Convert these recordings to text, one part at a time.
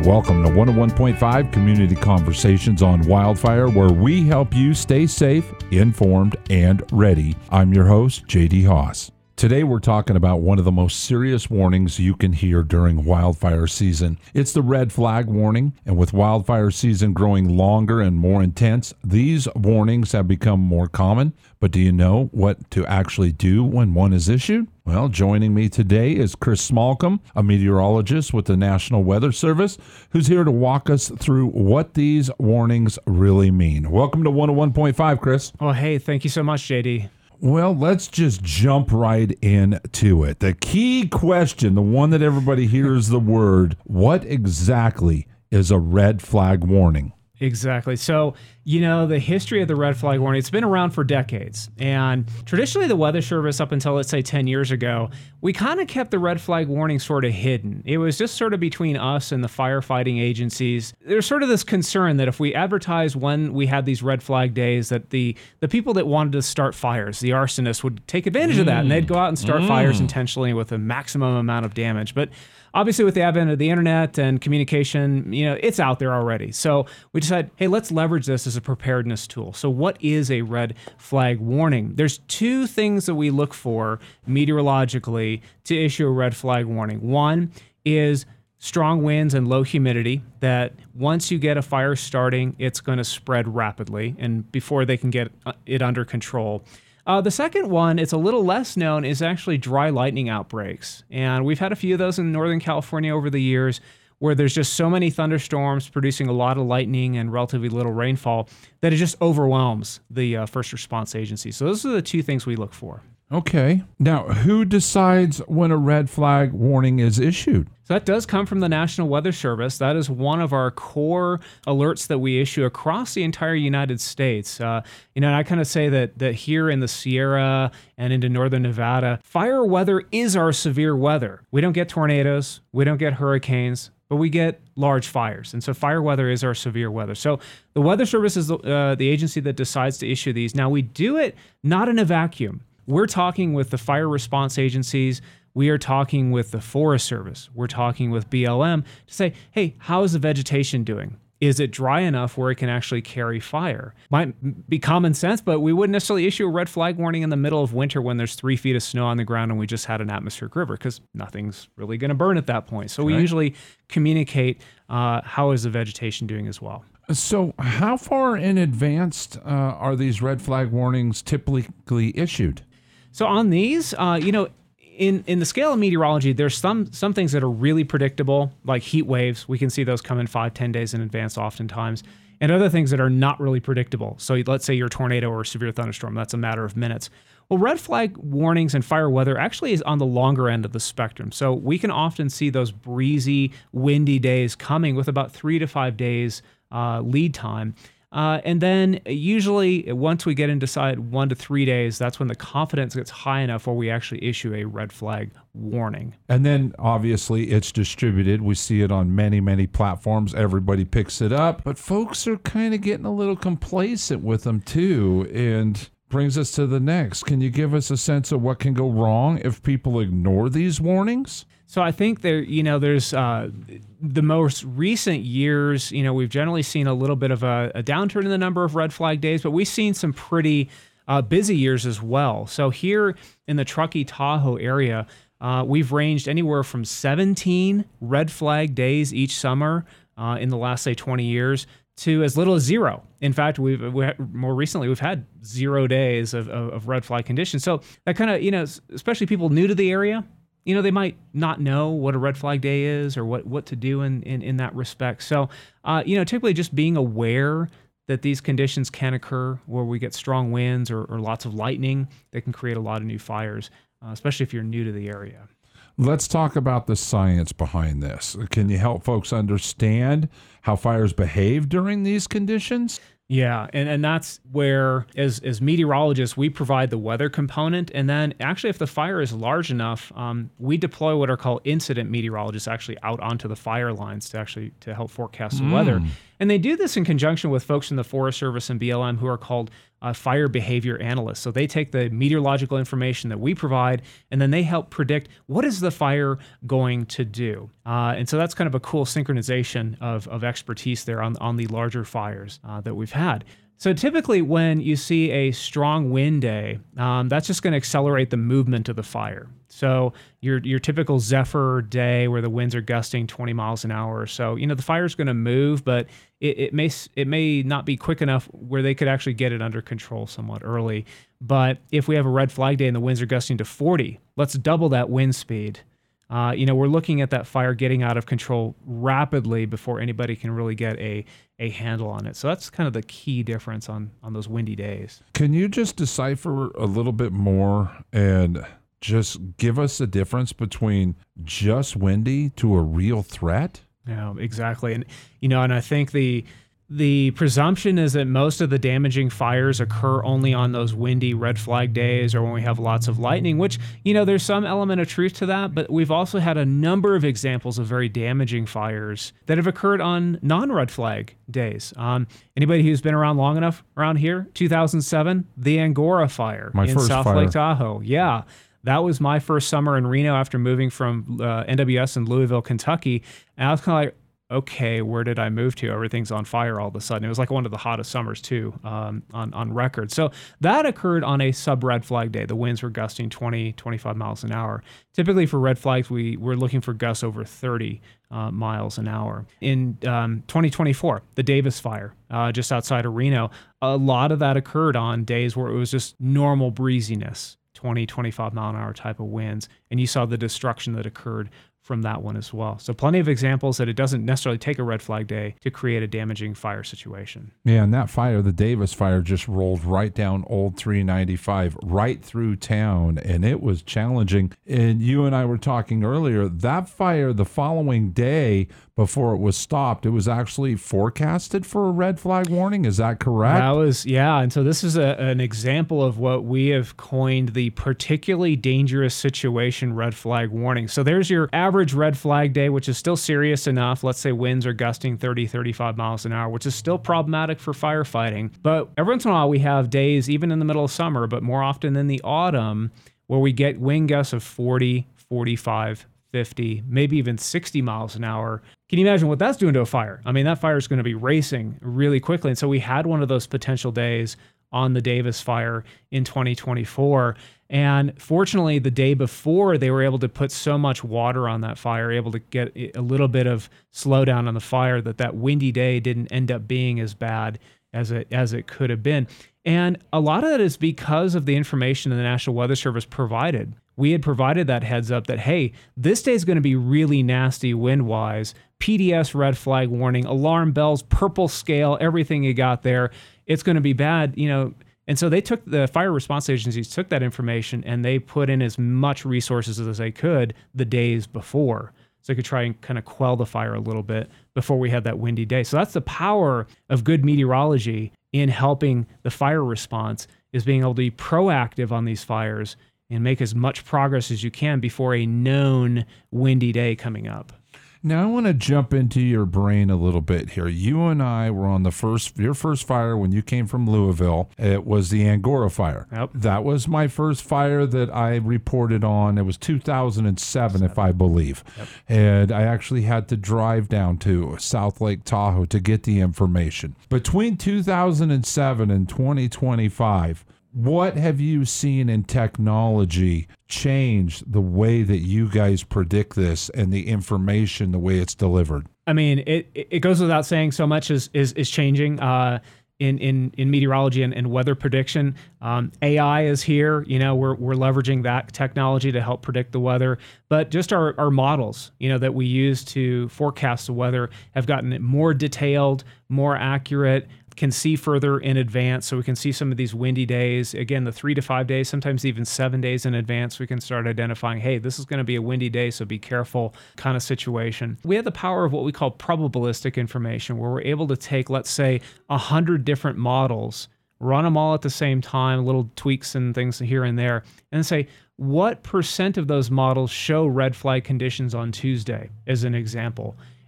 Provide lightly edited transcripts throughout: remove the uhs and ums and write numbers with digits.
Welcome to 101.5 Community Conversations on Wildfire, where we help you stay safe, informed, and ready. I'm your host, J.D. Haas. Today we're talking about one of the most serious warnings you can hear during wildfire season. It's the red flag warning, and with wildfire season growing longer and more intense, these warnings have become more common. But do you know what to actually do when one is issued? Well, joining me today is Chris Smallcomb, a meteorologist with the National Weather Service, who's here to walk us through what these warnings really mean. Welcome to 101.5, Chris. Well, hey, thank you so much, JD. Well, let's just jump right into it. The key question, the one that everybody hears the word, what exactly is a red flag warning? Exactly. So, the history of the red flag warning, it's been around for decades. And traditionally, the Weather Service, up until, let's say, 10 years ago, we kind of kept the red flag warning sort of hidden. It was just sort of between us and the firefighting agencies. There's sort of this concern that if we advertise when we had these red flag days, that the people that wanted to start fires, the arsonists, would take advantage of that, and they'd go out and start fires intentionally with a maximum amount of damage. But obviously, with the advent of the internet and communication, it's out there already. So we decided, hey, let's leverage this as a preparedness tool. So what is a red flag warning? There's two things that we look for meteorologically to issue a red flag warning. One is strong winds and low humidity, that once you get a fire starting, it's going to spread rapidly and before they can get it under control. The second one, it's a little less known, is actually dry lightning outbreaks. And we've had a few of those in Northern California over the years, where there's just so many thunderstorms producing a lot of lightning and relatively little rainfall that it just overwhelms the first response agency. So those are the two things we look for. Okay. Now, who decides when a red flag warning is issued? So that does come from the National Weather Service. That is one of our core alerts that we issue across the entire United States. And I kind of say that here in the Sierra and into northern Nevada, fire weather is our severe weather. We don't get tornadoes, we don't get hurricanes, but we get large fires. And so fire weather is our severe weather. So the Weather Service is the agency that decides to issue these. Now, we do it not in a vacuum. We're talking with the fire response agencies. We are talking with the Forest Service. We're talking with BLM to say, hey, how is the vegetation doing? Is it dry enough where it can actually carry fire? Might be common sense, but we wouldn't necessarily issue a red flag warning in the middle of winter when there's 3 feet of snow on the ground and we just had an atmospheric river, because nothing's really going to burn at that point. So we usually communicate how is the vegetation doing as well. So how far in advance are these red flag warnings typically issued? So on these, in the scale of meteorology, there's some things that are really predictable, like heat waves. We can see those come in 5-10 days in advance oftentimes. And other things that are not really predictable. So let's say your tornado or severe thunderstorm, that's a matter of minutes. Well, red flag warnings and fire weather actually is on the longer end of the spectrum. So we can often see those breezy, windy days coming with about 3 to 5 days lead time. And then usually once we get inside 1 to 3 days, that's when the confidence gets high enough where we actually issue a red flag warning. And then obviously it's distributed. We see it on many, many platforms. Everybody picks it up. But folks are kind of getting a little complacent with them too. And brings us to the next. Can you give us a sense of what can go wrong if people ignore these warnings? So I think there's the most recent years, we've generally seen a little bit of a downturn in the number of red flag days, but we've seen some pretty busy years as well. So here in the Truckee, Tahoe area, we've ranged anywhere from 17 red flag days each summer in the last, say, 20 years to as little as 0. In fact, more recently, we've had 0 days of red flag conditions. So that kind of, especially people new to the area, they might not know what a red flag day is or what to do in that respect. So, typically just being aware that these conditions can occur where we get strong winds or lots of lightning that can create a lot of new fires, especially if you're new to the area. Let's talk about the science behind this. Can you help folks understand how fires behave during these conditions? Yeah, and that's where, as meteorologists, we provide the weather component, and then actually if the fire is large enough, we deploy what are called incident meteorologists actually out onto the fire lines to help forecast the weather. And they do this in conjunction with folks from the Forest Service and BLM who are called fire behavior analysts. So they take the meteorological information that we provide, and then they help predict what is the fire going to do. And so that's kind of a cool synchronization of expertise there on the larger fires that we've had. So typically when you see a strong wind day, that's just going to accelerate the movement of the fire. So your typical Zephyr day where the winds are gusting 20 miles an hour or so, the fire's going to move, but it may not be quick enough where they could actually get it under control somewhat early. But if we have a red flag day and the winds are gusting to 40, let's double that wind speed. We're looking at that fire getting out of control rapidly before anybody can really get a handle on it. So that's kind of the key difference on those windy days. Can you just decipher a little bit more and just give us the difference between just windy to a real threat? Yeah, exactly. And, and I think the presumption is that most of the damaging fires occur only on those windy red flag days or when we have lots of lightning, which, there's some element of truth to that, but we've also had a number of examples of very damaging fires that have occurred on non-red flag days. Anybody who's been around long enough around here, 2007, the Angora fire in South Lake Tahoe. Yeah. That was my first summer in Reno after moving from NWS in Louisville, Kentucky. And I was kind of like, okay, where did I move to? Everything's on fire all of a sudden. It was like one of the hottest summers too on record. So that occurred on a sub-red flag day. The winds were gusting 20, 25 miles an hour. Typically for red flags, we're looking for gusts over 30 miles an hour. In 2024, the Davis fire just outside of Reno, a lot of that occurred on days where it was just normal breeziness. 20, 25 mile an hour type of winds. And you saw the destruction that occurred from that one as well. So plenty of examples that it doesn't necessarily take a red flag day to create a damaging fire situation. Yeah, and that fire, the Davis fire, just rolled right down Old 395, right through town, and it was challenging. And you and I were talking earlier, that fire the following day before it was stopped, it was actually forecasted for a red flag warning. Is that correct? That was, yeah. And so this is an example of what we have coined the particularly dangerous situation red flag warning. So there's your average red flag day, which is still serious enough. Let's say winds are gusting 30, 35 miles an hour, which is still problematic for firefighting. But every once in a while we have days, even in the middle of summer, but more often in the autumn, where we get wind gusts of 40, 45, 50, maybe even 60 miles an hour. Can you imagine what that's doing to a fire? I mean, that fire is going to be racing really quickly. And so we had one of those potential days on the Davis fire in 2024. And fortunately, the day before, they were able to put so much water on that fire, able to get a little bit of slowdown on the fire that windy day didn't end up being as bad as it could have been. And a lot of that is because of the information the National Weather Service provided. We had provided that heads up that, hey, this day is going to be really nasty wind-wise. PDS red flag warning, alarm bells, purple scale, everything you got there. It's going to be bad, And so the fire response agencies took that information and they put in as much resources as they could the days before. So they could try and kind of quell the fire a little bit before we had that windy day. So that's the power of good meteorology in helping the fire response, is being able to be proactive on these fires and make as much progress as you can before a known windy day coming up. Now I want to jump into your brain a little bit here. You and I were on your first fire when you came from Louisville. It was the Angora fire. Yep. That was my first fire that I reported on. It was 2007, if I believe. Yep. And I actually had to drive down to South Lake Tahoe to get the information. Between 2007 and 2025, what have you seen in technology change the way that you guys predict this and the information, the way it's delivered? I mean, it goes without saying so much is changing in meteorology and weather prediction. AI is here. We're leveraging that technology to help predict the weather. But just our models, that we use to forecast the weather have gotten more detailed, more accurate, can see further in advance. So we can see some of these windy days, again, the 3 to 5 days, sometimes even 7 days in advance. We can start identifying, hey, this is going to be a windy day, so be careful kind of situation. We have the power of what we call probabilistic information, where we're able to take, let's say, 100 different models, run them all at the same time, little tweaks and things here and there, and say, what % of those models show red flag conditions on Tuesday, as an example?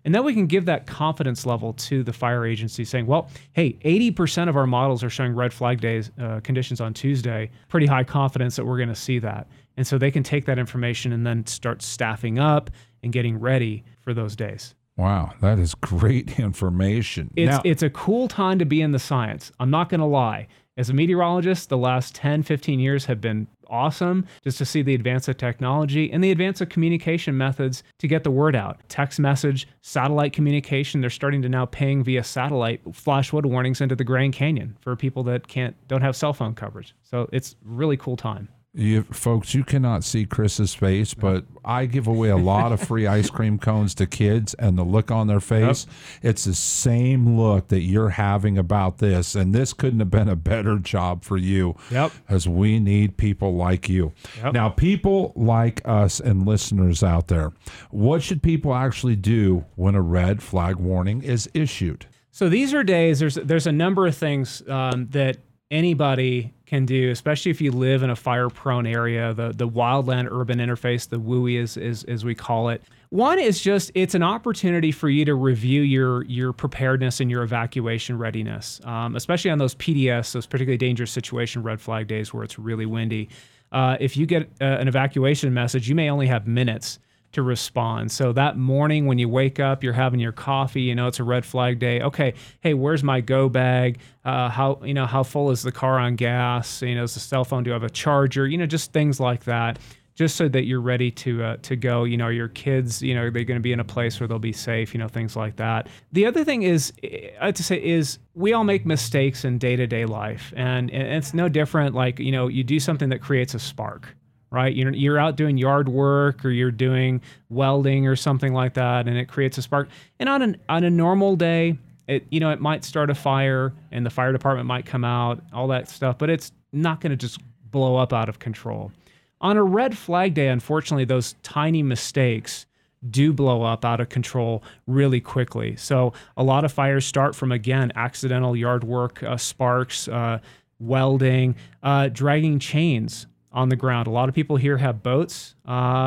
And then we can give that confidence level to the fire agency saying, well, hey, 80% of our models are showing red flag days conditions on Tuesday. Pretty high confidence that we're going to see that. And so they can take that information and then start staffing up and getting ready for those days. Wow, that is great information. It's a cool time to be in the science. I'm not going to lie. As a meteorologist, the last 10, 15 years have been awesome just to see the advance of technology and the advance of communication methods to get the word out. Text message, satellite communication, they're starting to now ping via satellite flash flood warnings into the Grand Canyon for people that don't have cell phone coverage. So it's a really cool time. Folks, you cannot see Chris's face, but I give away a lot of free ice cream cones to kids, and the look on their face, it's the same look that you're having about this, and this couldn't have been a better job for you, as we need people like you. Now, people like us and listeners out there, what should people actually do when a red flag warning is issued? So these are days, there's a number of things that anybody can do, especially if you live in a fire-prone area, the wildland-urban interface, the WUI as we call it. One is just, it's an opportunity for you to review your preparedness and your evacuation readiness, especially on those PDS, those particularly dangerous situation red flag days where it's really windy. If you get an evacuation message, you may only have minutes to respond. So that morning when you wake up, you're having your coffee, you know, it's a red flag day. Okay, hey, where's my go bag? How full is the car on gas? You know, is the cell phone, do I have a charger? You know, just things like that, just so that you're ready to go. You know, your kids, you know, they're going to be in a place where they'll be safe, you know, things like that. The other thing is, I have to say, is we all make mistakes in day-to-day life, and it's no different. Like, you know, you do something that creates a spark, right? You're out doing yard work or you're doing welding or something like that, and it creates a spark. And on a normal day, it might start a fire and the fire department might come out, all that stuff, but it's not going to just blow up out of control. On a red flag day, unfortunately, those tiny mistakes do blow up out of control really quickly. So a lot of fires start from, again, accidental yard work, sparks, welding, dragging chains on the ground. A lot of people here have boats.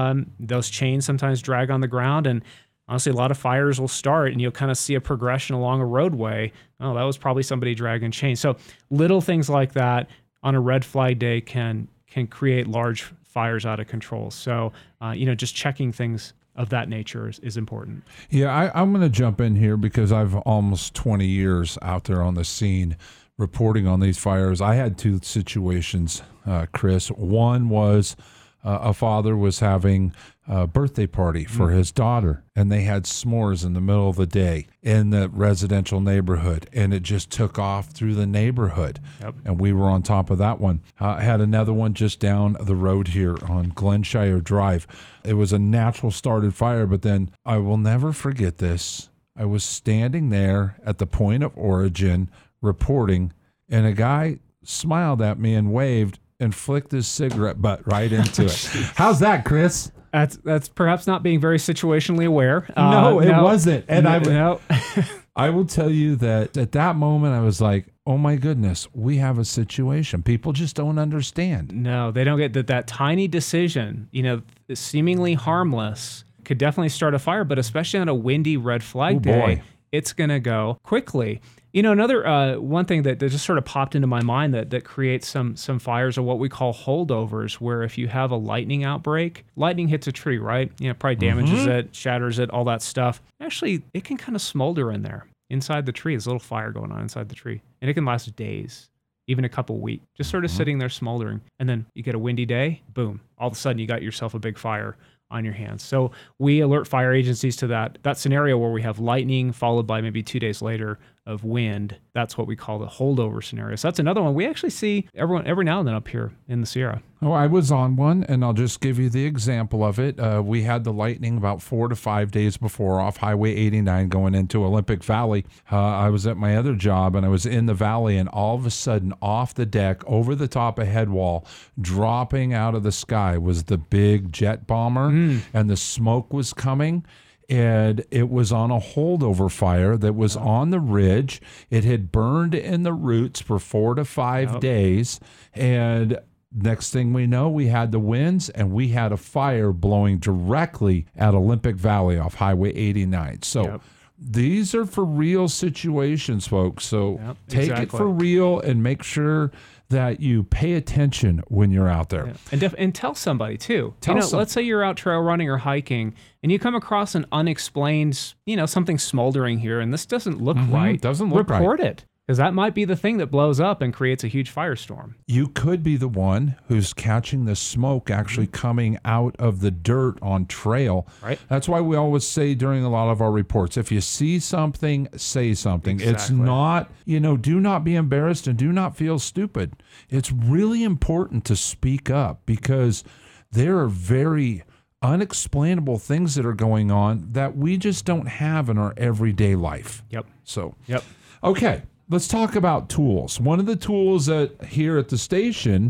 Those chains sometimes drag on the ground, and honestly, a lot of fires will start and you'll kind of see a progression along a roadway. Oh, that was probably somebody dragging chains. So little things like that on a red flag day can create large fires out of control. So, just checking things of that nature is important. Yeah, I'm going to jump in here because I've almost 20 years out there on the scene reporting on these fires. I had two situations, Chris. One was a father was having a birthday party for his daughter, and they had s'mores in the middle of the day in the residential neighborhood, and it just took off through the neighborhood. And we were on top of that one. I had another one just down the road here on Glenshire Drive. It was a natural started fire, but then I will never forget this. I was standing there at the point of origin reporting, and a guy smiled at me and waved and flicked his cigarette butt right into it. How's that, Chris? That's perhaps not being very situationally aware. No, it wasn't. And I will tell you that at that moment, I was like, oh my goodness, we have a situation. People just don't understand. No, they don't get that tiny decision, seemingly harmless, could definitely start a fire, but especially on a windy red flag day, it's going to go quickly. Another one thing that just sort of popped into my mind that creates some fires are what we call holdovers, where if you have a lightning outbreak, lightning hits a tree, right? Probably damages it, shatters it, all that stuff. Actually, it can kind of smolder in there inside the tree. There's a little fire going on inside the tree, and it can last days, even a couple weeks, just sort of sitting there smoldering. And then you get a windy day, boom, all of a sudden you got yourself a big fire on your hands. So we alert fire agencies to that scenario where we have lightning followed by maybe 2 days later of wind. That's what we call the holdover scenario. So that's another one we actually see every now and then up here in the Sierra. Oh, I was on one, and I'll just give you the example of it. We had the lightning about 4 to 5 days before off Highway 89 going into Olympic Valley. I was at my other job, and I was in the valley, and all of a sudden, off the deck, over the top of head wall, dropping out of the sky was the big jet bomber, and the smoke was coming. And it was on a holdover fire that was on the ridge. It had burned in the roots for 4 to 5 days. And Next thing we know, we had the winds and we had a fire blowing directly at Olympic Valley off Highway 89. So these are for real situations, folks. So take it for real and make sure that you pay attention when you're out there. And tell somebody too. Let's say you're out trail running or hiking and you come across an unexplained, something smoldering here and this doesn't look right. Doesn't look right. Report it. Because that might be the thing that blows up and creates a huge firestorm. You could be the one who's catching the smoke actually coming out of the dirt on trail. Right. That's why we always say during a lot of our reports, if you see something, say something. Exactly. It's not, do not be embarrassed and do not feel stupid. It's really important to speak up because there are very unexplainable things that are going on that we just don't have in our everyday life. Okay. Let's talk about tools. One of the tools that here at the station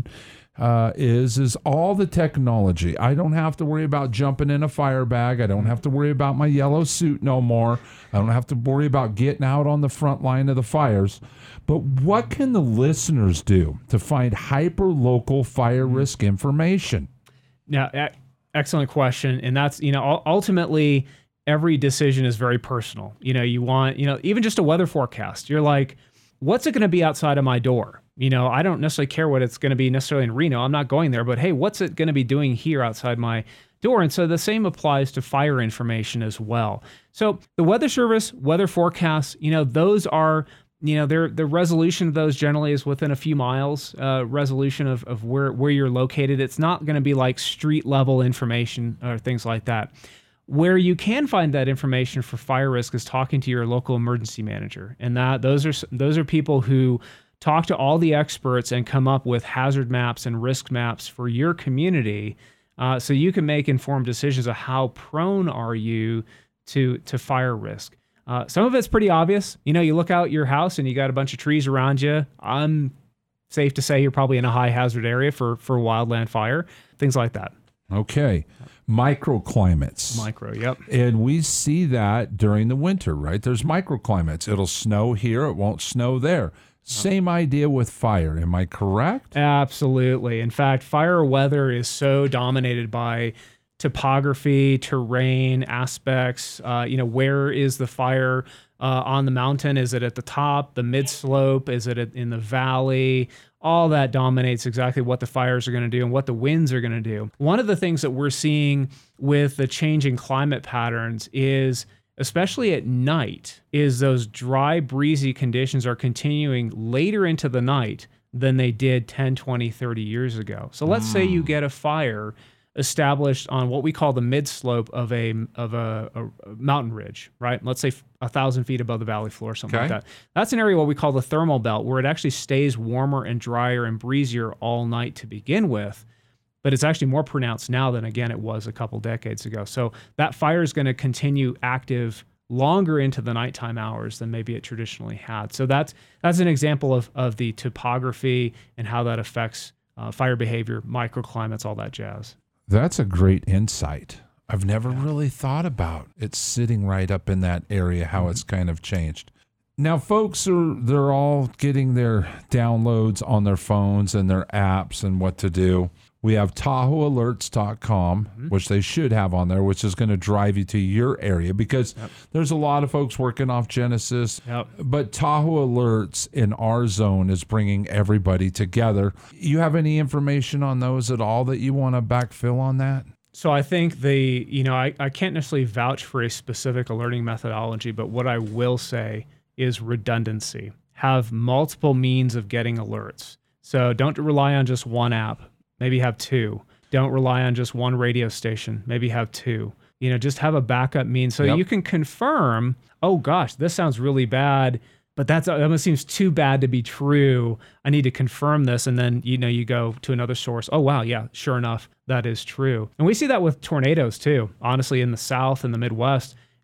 is all the technology. I don't have to worry about jumping in a fire bag. I don't have to worry about my yellow suit no more. I don't have to worry about getting out on the front line of the fires. But what can the listeners do to find hyper-local fire risk information? Now, excellent question. And that's, ultimately, every decision is very personal. You want, even just a weather forecast. You're like, what's it going to be outside of my door? I don't necessarily care what it's going to be necessarily in Reno. I'm not going there, but hey, what's it going to be doing here outside my door? And so the same applies to fire information as well. So the Weather Service, weather forecasts, those are, the resolution of those generally is within a few miles, resolution of where you're located. It's not going to be like street level information or things like that. Where you can find that information for fire risk is talking to your local emergency manager. And those are people who talk to all the experts and come up with hazard maps and risk maps for your community so you can make informed decisions of how prone are you to fire risk. Some of it's pretty obvious. You look out your house and you got a bunch of trees around you. I'm safe to say you're probably in a high hazard area for wildland fire, things like that. Okay. Microclimates. Yep. And we see that during the winter, right? There's microclimates. It'll snow here. It won't snow there. Same idea with fire. Am I correct? Absolutely. In fact, fire weather is so dominated by topography, terrain, aspects. Where is the fire on the mountain? Is it at the top, the mid slope? Is it in the valley? All that dominates exactly what the fires are going to do and what the winds are going to do. One of the things that we're seeing with the changing climate patterns is, especially at night, is those dry, breezy conditions are continuing later into the night than they did 10, 20, 30 years ago. So let's say you get a fire established on what we call the mid slope of a mountain ridge, right? Let's say 1,000 feet above the valley floor, something like that. That's an area what we call the thermal belt, where it actually stays warmer and drier and breezier all night to begin with. But it's actually more pronounced now than, again, it was a couple decades ago. So that fire is going to continue active longer into the nighttime hours than maybe it traditionally had. So that's an example of the topography and how that affects fire behavior, microclimates, all that jazz. That's a great insight. I've never really thought about it sitting right up in that area, how it's kind of changed. Now, folks, they're all getting their downloads on their phones and their apps and what to do. We have TahoeAlerts.com, which they should have on there, which is going to drive you to your area because there's a lot of folks working off Genesis. But Tahoe Alerts in our zone is bringing everybody together. You have any information on those at all that you want to backfill on that? So I think I can't necessarily vouch for a specific alerting methodology, but what I will say is redundancy. Have multiple means of getting alerts. So don't rely on just one app. Maybe have two. Don't rely on just one radio station. Maybe have two. Just have a backup means so you can confirm, oh gosh, this sounds really bad, but that almost seems too bad to be true. I need to confirm this. And then, you go to another source. Oh, wow. Yeah, sure enough, that is true. And we see that with tornadoes too. Honestly, in the South and the Midwest,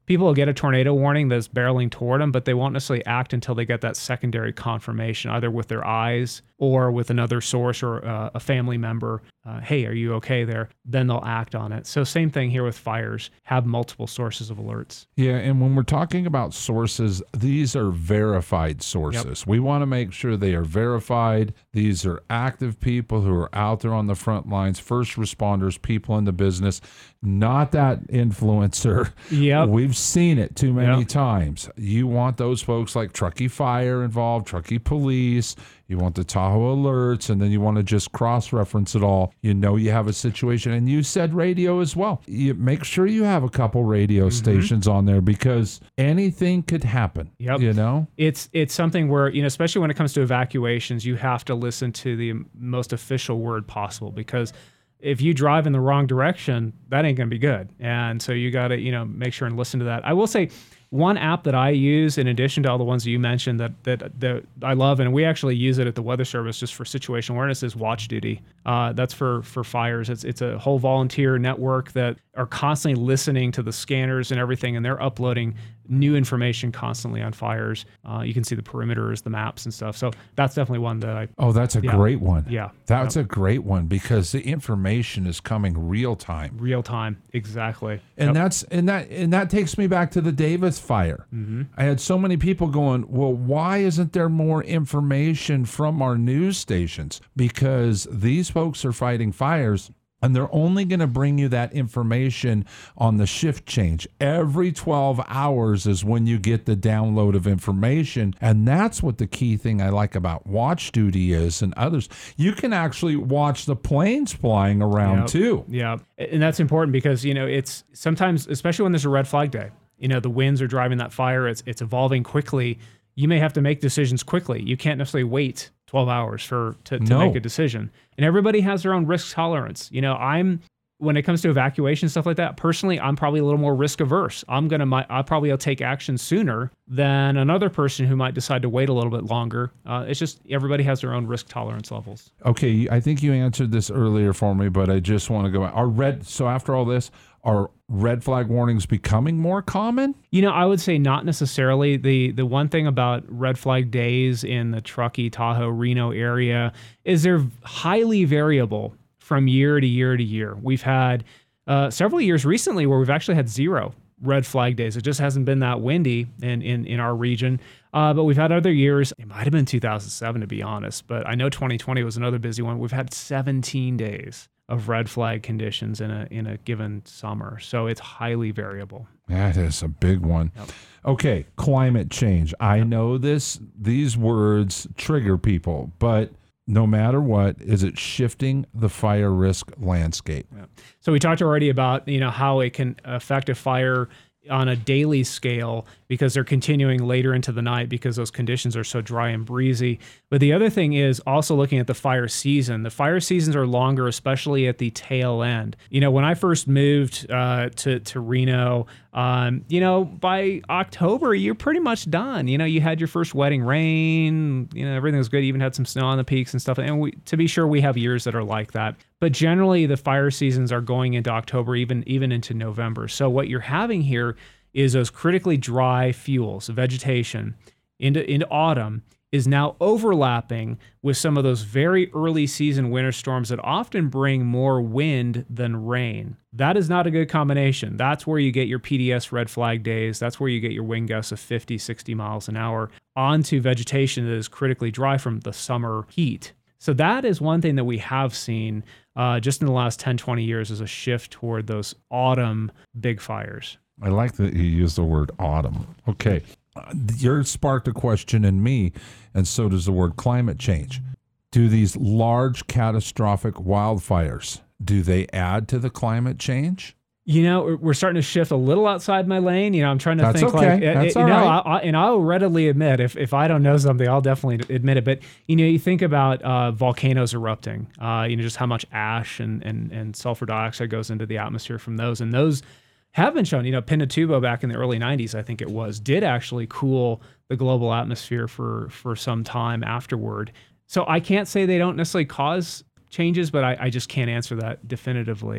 people will get a tornado warning that's barreling toward them, but they won't necessarily act until they get that secondary confirmation, either with their eyes or with another source or a family member. Hey, are you okay there? Then they'll act on it. So same thing here with fires, have multiple sources of alerts. Yeah, and when we're talking about sources, these are verified sources. Yep. We want to make sure they are verified. These are active people who are out there on the front lines, first responders, people in the business, not that influencer. Yep. We've seen it too many times. You want those folks like Truckee Fire involved, Truckee Police. You want the Tahoe alerts, and then you want to just cross-reference it all. You know you have a situation, and you said radio as well. You make sure you have a couple radio stations on there because anything could happen. Yep. You know, it's something where, you know, especially when it comes to evacuations, you have to listen to the most official word possible, because if you drive in the wrong direction, that ain't going to be good. And so you got to, you know, make sure and listen to that. I will say, one app that I use, in addition to all the ones that you mentioned that I love, and we actually use it at the Weather Service just for situational awareness, is Watch Duty. That's for fires. It's a whole volunteer network that are constantly listening to the scanners and everything, and they're uploading new information constantly on fires. You can see the perimeters, the maps and stuff. So that's definitely one that I... Oh, that's a great one. Yeah. That's a great one because the information is coming real time. Real time, exactly. And that takes me back to the Davis fire. I had so many people going, well, why isn't there more information from our news stations? Because these folks are fighting fires, and they're only going to bring you that information on the shift change. Every 12 hours is when you get the download of information. And that's what the key thing I like about Watch Duty is, and others. You can actually watch the planes flying around too. Yeah. And that's important because, you know, it's sometimes, especially when there's a red flag day, you know, the winds are driving that fire. It's evolving quickly. You may have to make decisions quickly. You can't necessarily wait 12 hours to make a decision. And everybody has their own risk tolerance. You know, when it comes to evacuation, stuff like that, personally, I'm probably a little more risk averse. I'll probably take action sooner than another person who might decide to wait a little bit longer. It's just everybody has their own risk tolerance levels. Okay, I think you answered this earlier for me, but I just want to go. So after all this, are red flag warnings becoming more common? You know, I would say not necessarily. The one thing about red flag days in the Truckee, Tahoe, Reno area is they're highly variable from year to year to year. We've had several years recently where we've actually had 0 red flag days. It just hasn't been that windy in our region. But we've had other years. It might have been 2007, to be honest, but I know 2020 was another busy one. We've had 17 days of red flag conditions in a given summer. So it's highly variable. That is a big one. Yep. Okay, climate change. I know these words trigger people, but no matter what, is it shifting the fire risk landscape? Yeah. So we talked already about, you know, how it can affect a fire on a daily scale because they're continuing later into the night because those conditions are so dry and breezy. But the other thing is also looking at the fire season. The fire seasons are longer, especially at the tail end. You know, when I first moved to Reno, you know, by October, you're pretty much done. You know, you had your first wetting rain, you know, everything was good. You even had some snow on the peaks and stuff. And to be sure, we have years that are like that. But generally, the fire seasons are going into October, even into November. So what you're having here is those critically dry fuels, vegetation, into autumn is now overlapping with some of those very early season winter storms that often bring more wind than rain. That is not a good combination. That's where you get your PDS red flag days. That's where you get your wind gusts of 50, 60 miles an hour onto vegetation that is critically dry from the summer heat. So that is one thing that we have seen just in the last 10, 20 years is a shift toward those autumn big fires. I like that you use the word autumn. Okay. Yours sparked a question in me, and so does the word climate change. Do these large catastrophic wildfires, do they add to the climate change? You know, we're starting to shift a little outside my lane. You know, I'm trying to think okay. That's all right. and I'll readily admit if I don't know something, I'll definitely admit it. But, you know, you think about volcanoes erupting, you know, just how much ash and sulfur dioxide goes into the atmosphere from those. And those have been shown, you know, Pinatubo back in the early 90s, I think it was, did actually cool the global atmosphere for some time afterward. So I can't say they don't necessarily cause changes, but I just can't answer that definitively.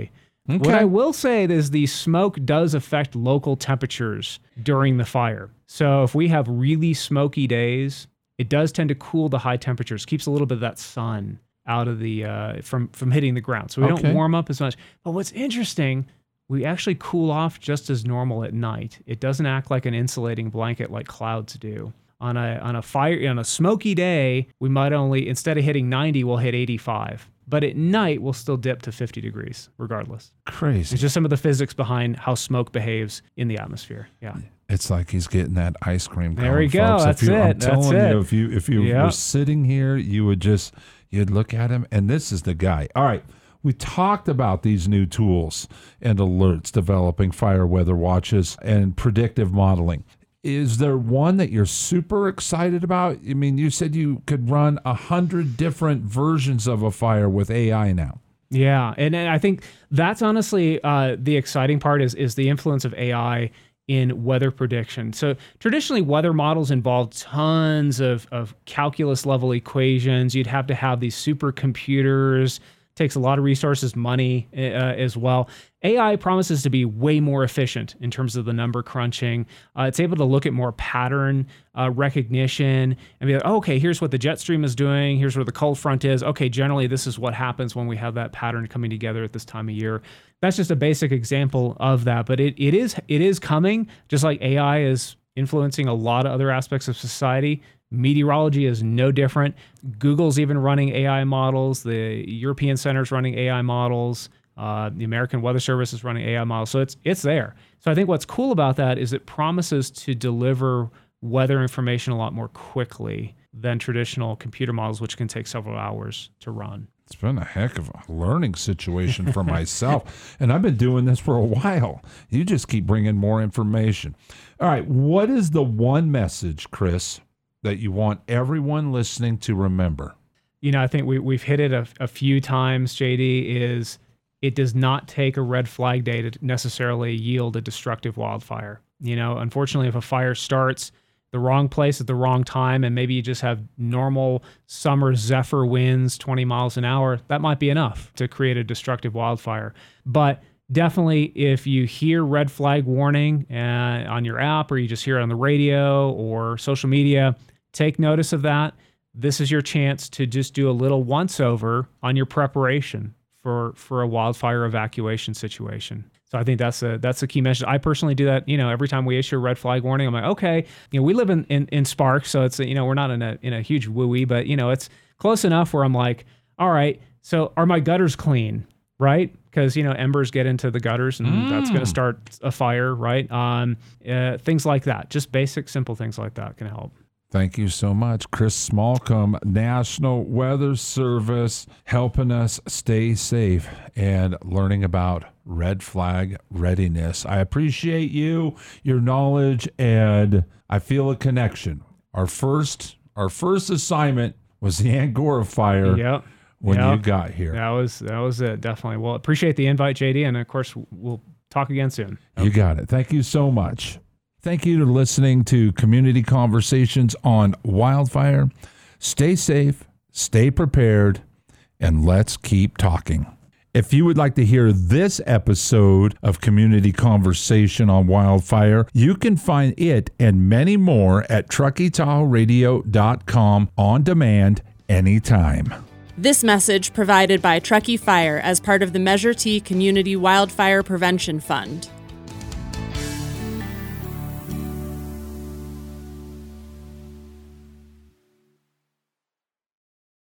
Okay. What I will say is the smoke does affect local temperatures during the fire. So if we have really smoky days, it does tend to cool the high temperatures, keeps a little bit of that sun out of the from hitting the ground. So we don't warm up as much. But what's interesting, we actually cool off just as normal at night. It doesn't act like an insulating blanket like clouds do. On a smoky day, we might only, instead of hitting 90, we'll hit 85. But at night, we'll still dip to 50 degrees regardless. Crazy. It's just some of the physics behind how smoke behaves in the atmosphere. Yeah. It's like he's getting that ice cream cone, there we go. folks. That's it. I'm telling you, if you Yep. were sitting here, you'd look at him, and this is the guy. All right. We talked about these new tools and alerts, developing fire weather watches and predictive modeling. Is there one that you're super excited about? I mean, you said you could run 100 different versions of a fire with AI now. Yeah, and I think that's honestly the exciting part is the influence of AI in weather prediction. So traditionally, weather models involved tons of calculus level equations. You'd have to have these supercomputers. Takes a lot of resources, money as well. AI promises to be way more efficient in terms of the number crunching. It's able to look at more pattern recognition and be like, oh, okay, here's what the jet stream is doing. Here's where the cold front is. Okay, generally this is what happens when we have that pattern coming together at this time of year. That's just a basic example of that, but it is coming, just like AI is influencing a lot of other aspects of society. Meteorology is no different. Google's even running AI models. The European Center's running AI models. The American Weather Service is running AI models. So it's there. So I think what's cool about that is it promises to deliver weather information a lot more quickly than traditional computer models, which can take several hours to run. It's been a heck of a learning situation for myself, and I've been doing this for a while. You just keep bringing more information. All right, what is the one message, Chris, that you want everyone listening to remember? You know, I think we've hit it a few times, JD, is it does not take a red flag day to necessarily yield a destructive wildfire. You know, unfortunately, if a fire starts the wrong place at the wrong time, and maybe you just have normal summer zephyr winds, 20 miles an hour, that might be enough to create a destructive wildfire. But definitely, if you hear red flag warning on your app, or you just hear it on the radio or social media, take notice of that. This is your chance to just do a little once over on your preparation for a wildfire evacuation situation. So I think that's a key message. I personally do that, every time we issue a red flag warning. I'm like, okay, we live in Sparks, so it's, we're not in a huge wooey, but it's close enough where I'm like, all right, so are my gutters clean, right? Because embers get into the gutters, and that's going to start a fire, right? Things like that, just basic, simple things like that can help. Thank you so much, Chris Smallcomb, National Weather Service, helping us stay safe and learning about red flag readiness. I appreciate you, your knowledge, and I feel a connection. Our first assignment was the Angora fire. Yep. When you got here. That was it, definitely. Well, appreciate the invite, JD, and of course we'll talk again soon. You got it. Thank you so much. Thank you for listening to Community Conversations on Wildfire. Stay safe, stay prepared, and let's keep talking. If you would like to hear this episode of Community Conversation on Wildfire, you can find it and many more at truckytahoeradio.com on demand anytime. This message provided by Truckee Fire as part of the Measure T Community Wildfire Prevention Fund.